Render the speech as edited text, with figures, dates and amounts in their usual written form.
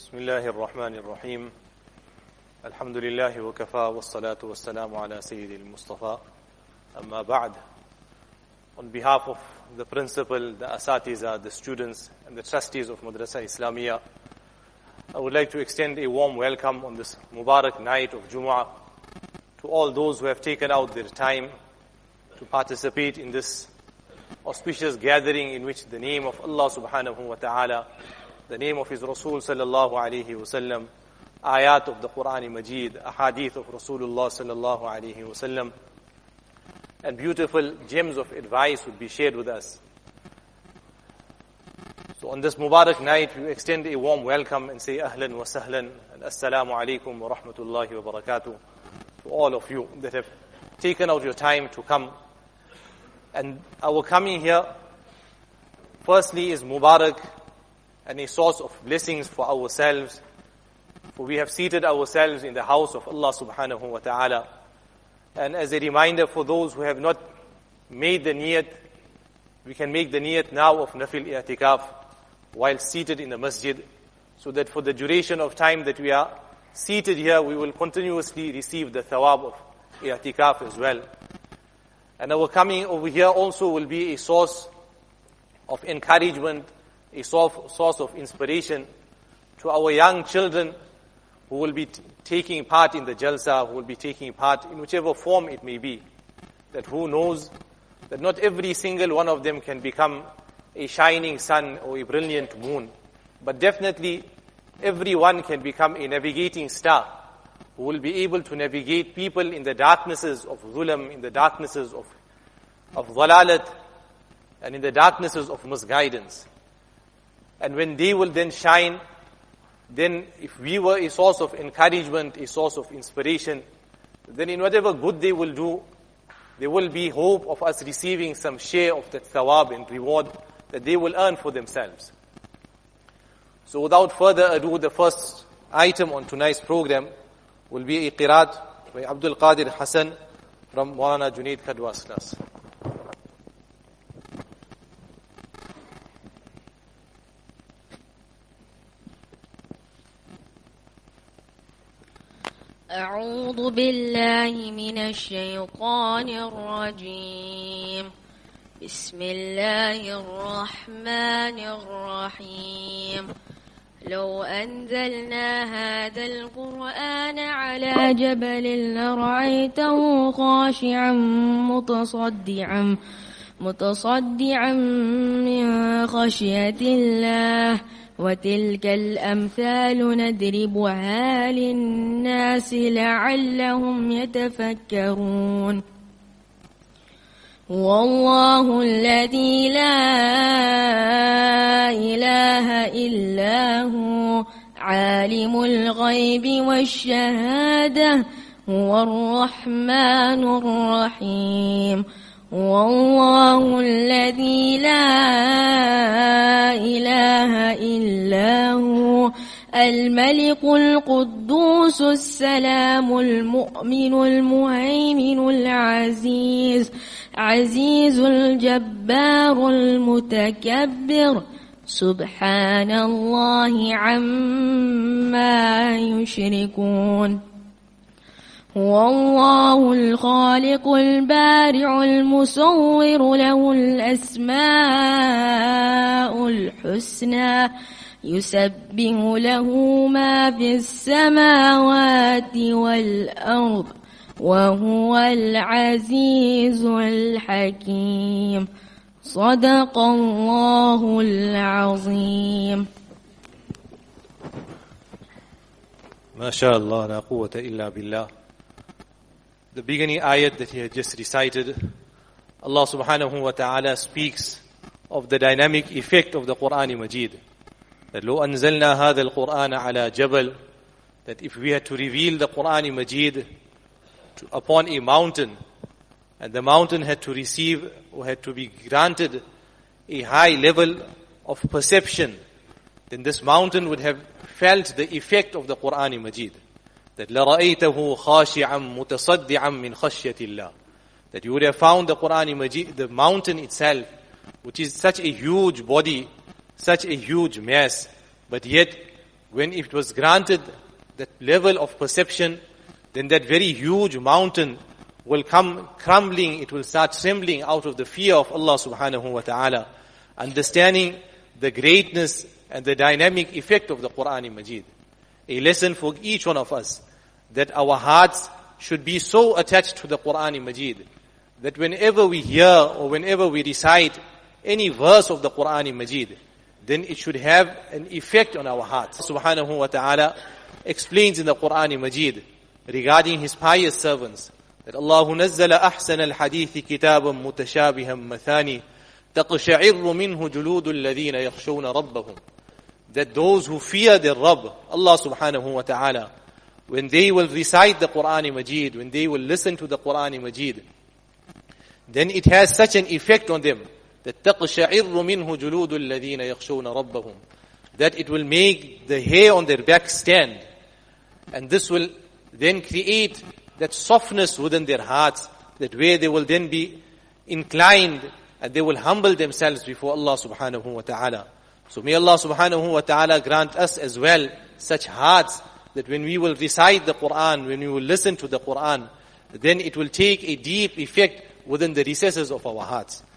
بسم الله الرحمن الرحيم الحمد لله وكفى والصلاة والسلام على سيد المصطفى أما بعد. On behalf of the principal, the asatiza, the students and the trustees of Madrasa Islamiyya, I would like to extend a warm welcome on this Mubarak night of Jumu'ah to all those who have taken out their time to participate in this auspicious gathering in which the name of Allah subhanahu wa ta'ala, the name of His Rasul sallallahu alayhi wa sallam, ayat of the Quran Majid, ahadith of Rasulullah sallallahu alayhi wa sallam, and beautiful gems of advice would be shared with us. So on this Mubarak night, we extend a warm welcome and say ahlan wa sahlan and assalamu alaikum wa rahmatullahi wa barakatuh to all of you that have taken out your time to come. And our coming here, firstly, is Mubarak and a source of blessings for ourselves. For we have seated ourselves in the house of Allah subhanahu wa ta'ala. And as a reminder for those who have not made the niyat, we can make the niyat now of nafil i'tikaf while seated in the masjid, so that for the duration of time that we are seated here, we will continuously receive the thawab of i'tikaf as well. And our coming over here also will be a source of encouragement, a source of inspiration to our young children who will be taking part in the jalsa, who will be taking part in whichever form it may be. That who knows that not every single one of them can become a shining sun or a brilliant moon, but definitely everyone can become a navigating star who will be able to navigate people in the darknesses of zulam, in the darknesses of dhalalat, and in the darknesses of misguidance. And when they will then shine, then if we were a source of encouragement, a source of inspiration, then in whatever good they will do, there will be hope of us receiving some share of that thawab and reward that they will earn for themselves. So without further ado, the first item on tonight's program will be a qiraat by Abdul Qadir Hassan from Maulana Junaid Kadwa's class. أعوذ بالله من الشيطان الرجيم بسم الله الرحمن الرحيم لو أنزلنا هذا القرآن على جبل لرأيته خاشعا متصدعا من خشية الله وتلك الأمثال ندربها للناس لعلهم يتفكرون والله الذي لا إله إلا هو عالم الغيب والشهادة هو الرحمن الرحيم والله الذي لا إله إلا هو الملك القدوس السلام المؤمن المهيمن العزيز الجبار المتكبر سبحان الله عما يشركون هو الله الخالق البارع المصور له الأسماء الحسنى يسبح له ما في السماوات والأرض وهو العزيز الحكيم صدق الله العظيم. ما شاء الله لا قوة إلا بالله. The beginning ayat that he had just recited, Allah subhanahu wa ta'ala speaks of the dynamic effect of the Quran Majid. That لو أنزلنا هذا القرآن على جبل, that if we had to reveal the Quran Majid upon a mountain, and the mountain had to receive or had to be granted a high level of perception, then this mountain would have felt the effect of the Quran Majid. That لَرَأَيْتَهُ خَاشِعًا مُتَصَدِّعًا مِنْ خَشْيَةِ اللَّهِ, that you would have found the Quran Majid, the mountain itself, which is such a huge body, such a huge mass, but yet when it was granted that level of perception, then that very huge mountain will come crumbling, it will start trembling out of the fear of Allah subhanahu wa ta'ala, understanding the greatness and the dynamic effect of the Qur'an Majid. A lesson for each one of us, that our hearts should be so attached to the Qur'an Majid, that whenever we hear or whenever we recite any verse of the Qur'an Majid, then it should have an effect on our hearts. Subhanahu wa ta'ala explains in the Qur'an Majid regarding His pious servants, that Allah nazzala ahsana al-hadithi kitaban mutashabihan mathani taqsha'irru minhu juludul ladhina yakhshawna rabbahum. That those who fear their Rabb, Allah subhanahu wa ta'ala, when they will recite the Qur'an Majid, when they will listen to the Qur'an Majid, then it has such an effect on them, that تَقْشَعِرُّ مِنْهُ جُلُودُ الَّذِينَ يَخْشَوْنَ رَبَّهُم, that it will make the hair on their back stand. And this will then create that softness within their hearts, that where they will then be inclined and they will humble themselves before Allah subhanahu wa ta'ala. So may Allah subhanahu wa ta'ala grant us as well such hearts, that when we will recite the Qur'an, when we will listen to the Qur'an, then it will take a deep effect within the recesses of our hearts.